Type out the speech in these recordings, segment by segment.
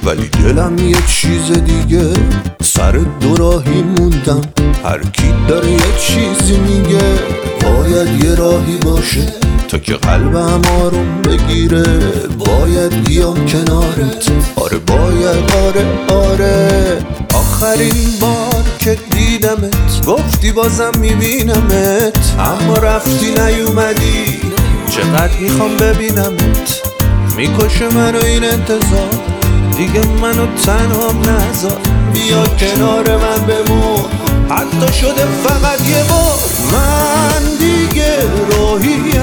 ولی دلم یه چیز دیگه. سر دوراهی موندم، هر کی داره یه چیزی میگه. باید یه راهی باشه تا که قلبم آروم بگیره. باید بیام کنارت، آره باید، آره. آخرین بار که دیدمت گفتی بازم میبینمت، اما رفتی نیومدی. چقدر میخوام ببینمت، میکشه منو این انتظار. دیگه منو تنها نذار، بیا کنار من بمون، حتی شده فقط یه بار. من دیگه راهیم،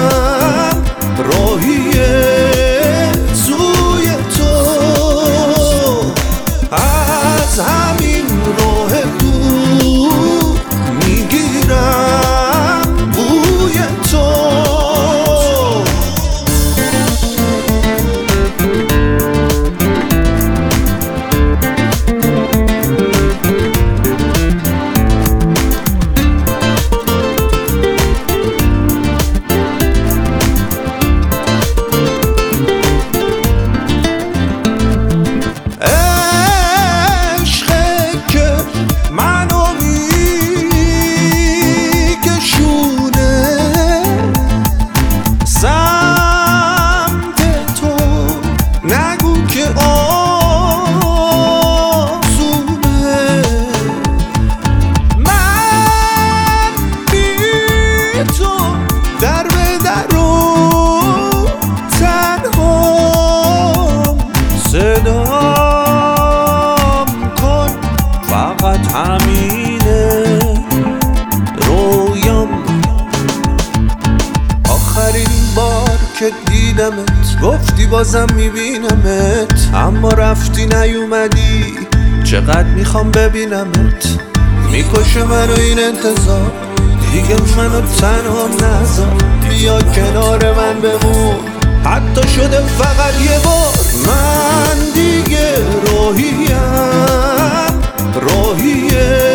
سوی تو. از همین راه دور میگیرم بوی تو. صدام کن فقط همینه رویام. آخرین بار که دیدمت گفتی بازم میبینمت، اما رفتی نیومدی. چقدر میخوام ببینمت، میکشه منو این انتظار. دیگه منو تنها نذار، بیا کنار من بمون، حتی شده فقط یه بار. من دیگه راهیم